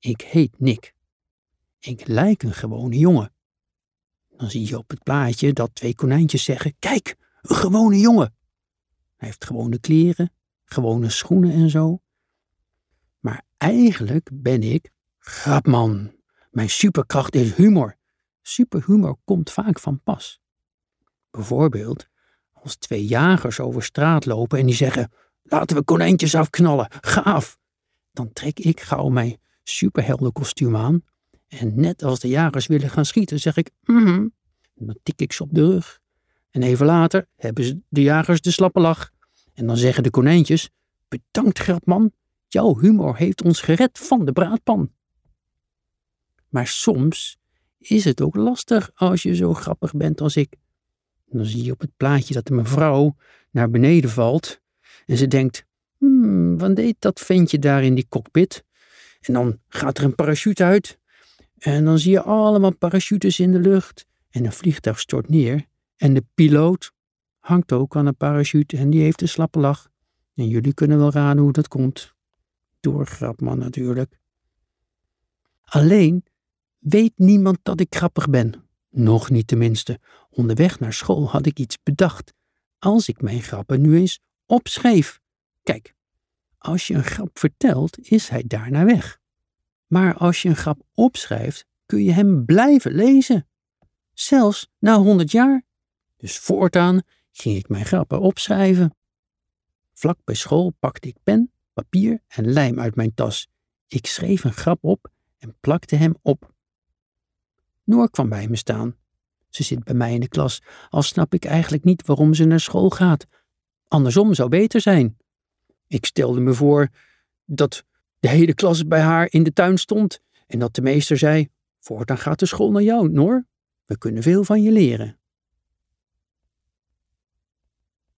Ik heet Nick. Ik lijk een gewone jongen. Dan zie je op het plaatje dat 2 konijntjes zeggen, kijk, een gewone jongen. Hij heeft gewone kleren, gewone schoenen en zo. Maar eigenlijk ben ik grapman. Mijn superkracht is humor. Superhumor komt vaak van pas. Bijvoorbeeld als 2 jagers over straat lopen en die zeggen, laten we konijntjes afknallen, gaaf. Dan trek ik gauw mijn superheldenkostuum aan en net als de jagers willen gaan schieten zeg ik, En dan tik ik ze op de rug. En even later hebben de jagers de slappe lach. En dan zeggen de konijntjes, bedankt grapman, jouw humor heeft ons gered van de braadpan. Maar soms is het ook lastig als je zo grappig bent als ik. En dan zie je op het plaatje dat de mevrouw naar beneden valt. En ze denkt, wat deed dat ventje daar in die cockpit? En dan gaat er een parachute uit. En dan zie je allemaal parachutes in de lucht. En een vliegtuig stort neer. En de piloot hangt ook aan een parachute en die heeft een slappe lach. En jullie kunnen wel raden hoe dat komt. Door grapman natuurlijk. Alleen weet niemand dat ik grappig ben. Nog niet tenminste. Onderweg naar school had ik iets bedacht. Als ik mijn grappen nu eens opschreef. Kijk, als je een grap vertelt, is hij daarna weg. Maar als je een grap opschrijft, kun je hem blijven lezen. Zelfs na 100 jaar. Dus voortaan ging ik mijn grappen opschrijven. Vlak bij school pakte ik pen, papier en lijm uit mijn tas. Ik schreef een grap op en plakte hem op. Noor kwam bij me staan. Ze zit bij mij in de klas, al snap ik eigenlijk niet waarom ze naar school gaat. Andersom zou beter zijn. Ik stelde me voor dat de hele klas bij haar in de tuin stond en dat de meester zei, voortaan gaat de school naar jou, Noor. We kunnen veel van je leren.